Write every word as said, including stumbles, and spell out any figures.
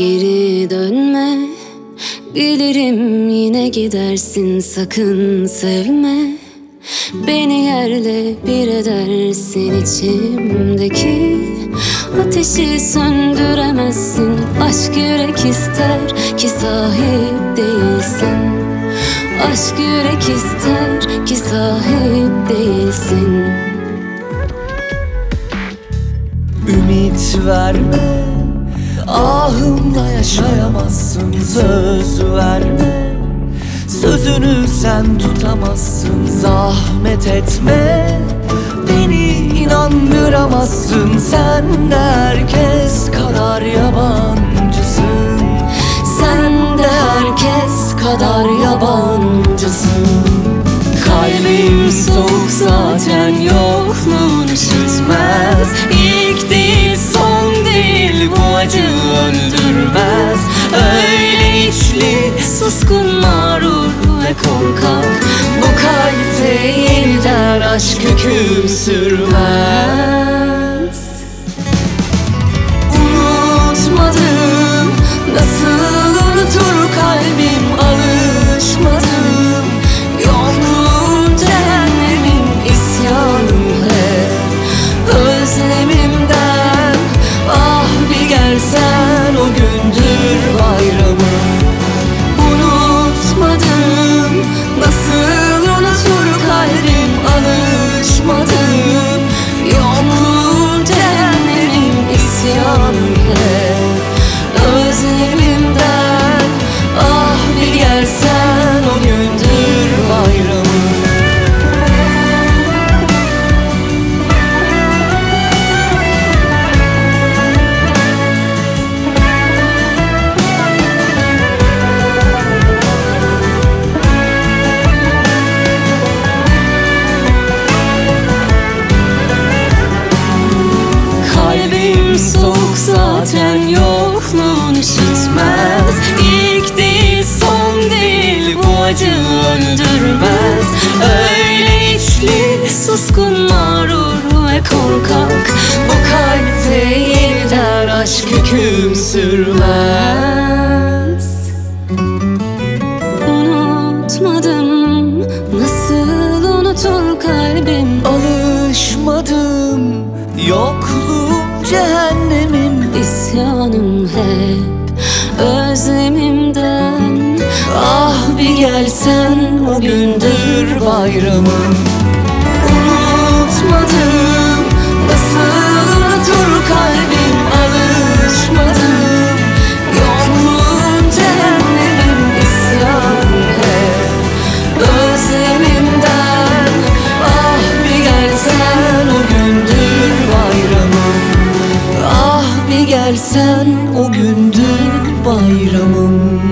geri dönme. Bilirim yine gidersin, sakın sevme. Beni yerle bir edersin, içimdeki ateşi söndüremezsin. Aşk yürek ister ki sahip değilsin. Aşk yürek ister ki sahip değilsin. Ümit verme, ahımla yaşayamazsın. Söz verme, sözünü sen tutamazsın. Zahmet etme, beni inandıramazsın. Sen de herkes kadar yabancısın. Sen de herkes kadar yabancısın. Kalbim soğuk zaten, yokluğun üşütmez. İlk değil son değil, bu acı öldürmez. Öyle içli, suskun, mağrur ve korkak. Bu kalpte yeniden aşk hüküm sürmez. Unutmadım, nasıl unutur kalbim, alışmadım. Yokluğun cehennemin, isyanım hep özlemimden. Ah bir gelsen, o gündür bayramım. Unutmadım, nasıl unutur kalbim, alışmadım. Yokluğun cehennemin, isyanım hep özlemimden. Ah bir gelsen, o gündür bayramım. Kalbim soğuk zaten, yokluğun üşütmez. İlk değil son değil, bu acı öldürmez. Öyle içli, suskun, mağrur ve korkak. Bu kalpte yeniden aşk hüküm sürmez. Unutmadım, nasıl unutur kalbim, alışmadım. Yokluğum cehennemim, isyanım hep özlemimden. ah bir gelsen, o gündür bayramım. Unutmadım, nasıl unutur kalbim, alışmadım. Yokluğun cehennemim, isyanım hep özlemimden. Ah bir gelsen, o gündür bayramım. Ah bir gelsen, o gündür bayramım.